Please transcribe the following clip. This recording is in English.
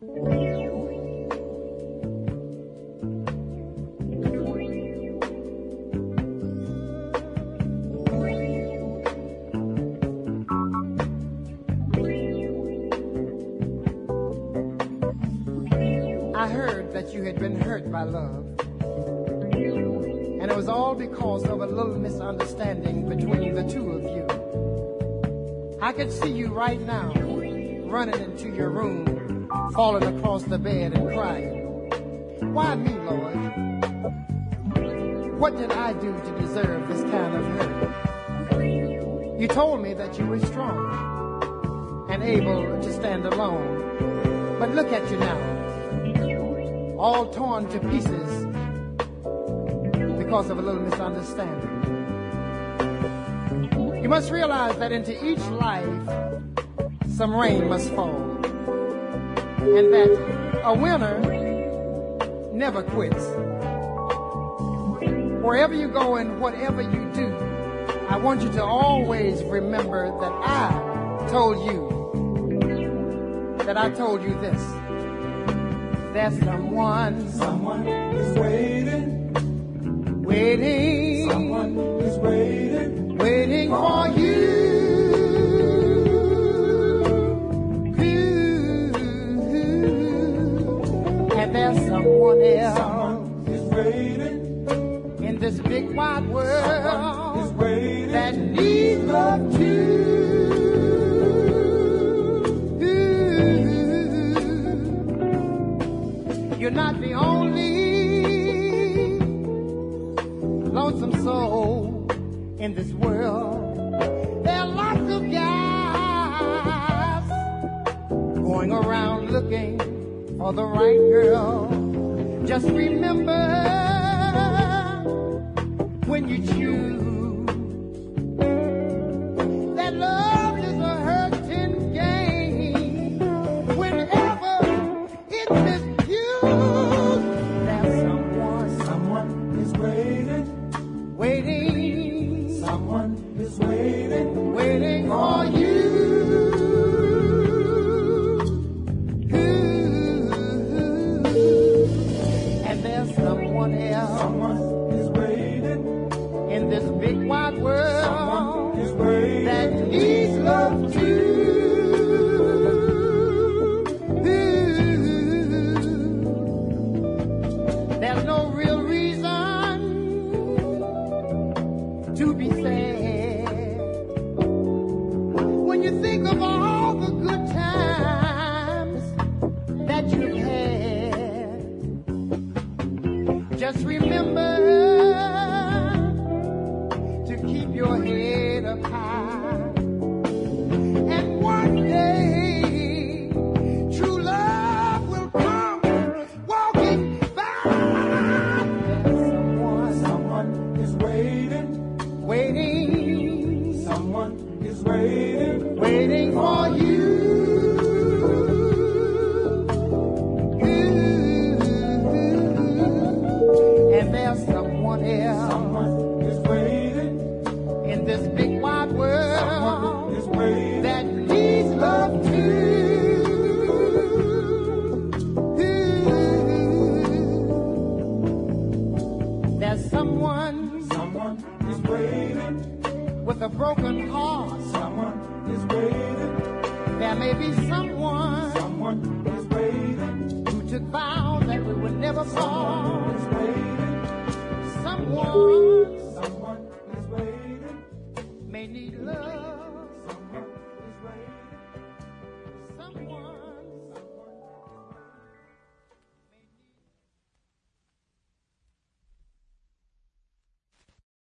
I heard that you had been hurt by love. And it was all because of a little misunderstanding between the two of you. I could see you right now running into your room, falling across the bed and crying. Why me, Lord? What did I do to deserve this kind of hurt? You told me that you were strong and able to stand alone. But look at you now, all torn to pieces because of a little misunderstanding. You must realize that into each life, some rain must fall. And that a winner never quits. Wherever you go and whatever you do, I want you to always remember that I told you this. There's someone is waiting. Someone is waiting for you. And there's someone else is waiting in this big wide world that needs love too. You're not the only lonesome soul in this world. There are lots of guys going around looking for the right girl. Just remember, when you choose, that love is a hurting game. Whenever it misused, there's someone is waiting. Someone is waiting for you. And there's someone else. Someone is waiting in this big wide world that needs love too. There's no real reason to be sad when you think of all the good times that you've had. Just remember to keep your head up high, and one day true love will come walking by. Someone is waiting. Someone is waiting for you. And there's someone else. Someone is waiting in this big wide world that needs love too. There's someone is waiting with a broken heart. Someone is waiting. There may be someone is waiting who took vows that we would never fall. Someone is waiting.